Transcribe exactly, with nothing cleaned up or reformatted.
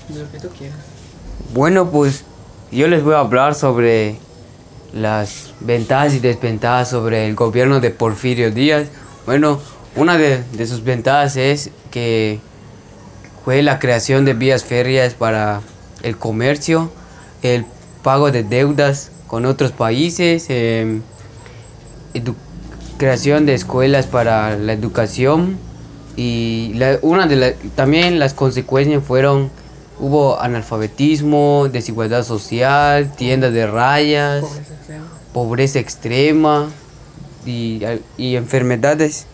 De lo que tú quieras. Bueno, pues yo les voy a hablar sobre las ventajas y desventajas sobre el gobierno de Porfirio Díaz. Bueno, una de, de sus ventajas es que fue la creación de vías férreas para el comercio, el pago de deudas con otros países, eh, edu- creación de escuelas para la educación y la- una de la- también las consecuencias fueron hubo analfabetismo, desigualdad social, tiendas de rayas, Pobreza extrema. pobreza extrema y, y enfermedades